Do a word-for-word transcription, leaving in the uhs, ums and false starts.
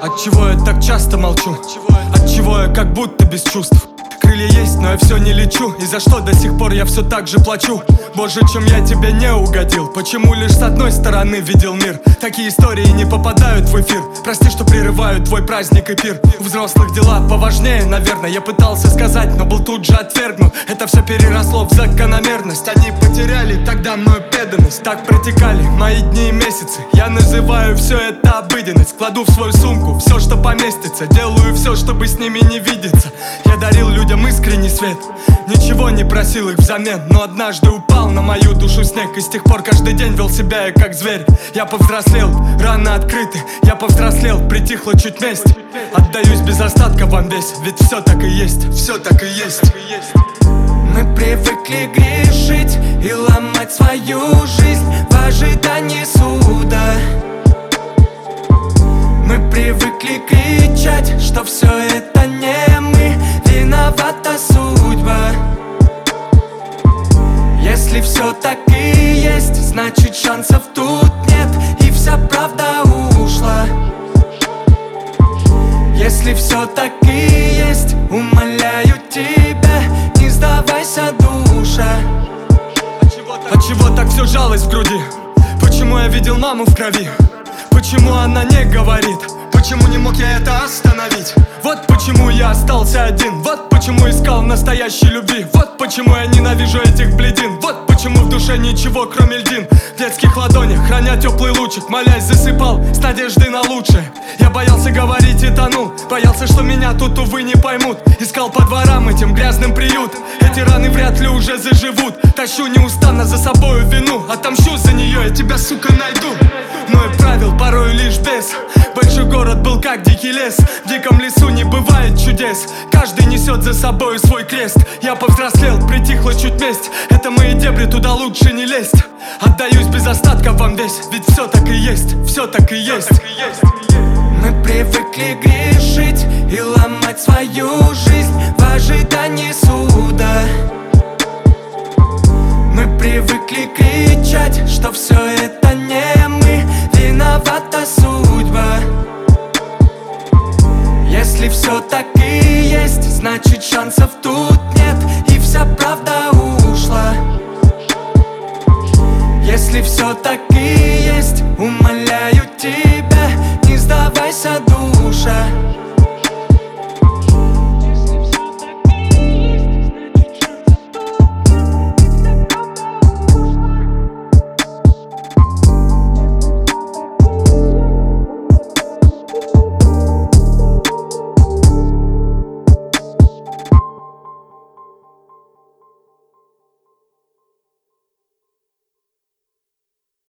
Отчего я так часто молчу? Отчего я как будто без чувств? Крылья есть, но я все не лечу. И за что до сих пор я все так же плачу? Боже, чем я тебе не угодил? Почему лишь с одной стороны видел мир? Такие истории не попадают в эфир. Прости, что прерываю твой праздник и пир. У взрослых дела поважнее, наверное. Я пытался сказать, но был тут же отвергнут. Это все переросло в закономерность. Они потеряли тогда мою преданность. Так протекали мои дни и месяцы. Я называю все это обыденность. Кладу в свою сумку все, что поместится. Делаю все, чтобы с ними не видеться. Я дарил людям искренний свет, ничего не просил их взамен. Но однажды упал на мою душу снег. И с тех пор каждый день вел себя я как зверь. Я повзрослел, раны открыты. Я повзрослел, притихла чуть месть. Отдаюсь без остатка вам весь. Ведь все так и есть, все так и есть. Мы привыкли грешить и ломать свою жизнь в ожидании суда. Мы привыкли кричать, что все это не мы, виновата судьба. Если все так и есть, значит шансов тут нет, и вся правда ушла. Если все так и есть, умоляю тебя, не сдавайся, душа. Отчего так все жалость в груди? Почему я видел маму в крови? Почему она не говорит? Почему не мог я это остановить? Вот почему я остался один. Вот почему искал настоящей любви. Вот почему я ненавижу этих бледин. Вот почему в душе ничего, кроме льдин. В детских ладонях, храня теплый лучик, молясь, засыпал с надеждой на лучшее. Я боялся говорить и тонул. Боялся, что меня тут, увы, не поймут. Искал по дворам этим грязным приют. Эти раны вряд ли уже заживут. Тащу неустанно за собою вину. Отомщу за нее, я тебя, сука, найду. Но и правил порой лишь без. Большой город был как дикий лес. В диком лесу не бывает чудес. Каждый несет за собой свой крест. Я повзрослел, притихла чуть месть. Это мои дебри, туда лучше не лезть. Отдаюсь без остатка вам весь. Ведь все так и есть, все так и есть. Мы привыкли грешить и ломать свою жизнь в ожидании суда. Мы привыкли кричать, что все это не мы, виновата судьба. Если все так и есть, значит шансов тут нет, и вся правда ушла. Если все так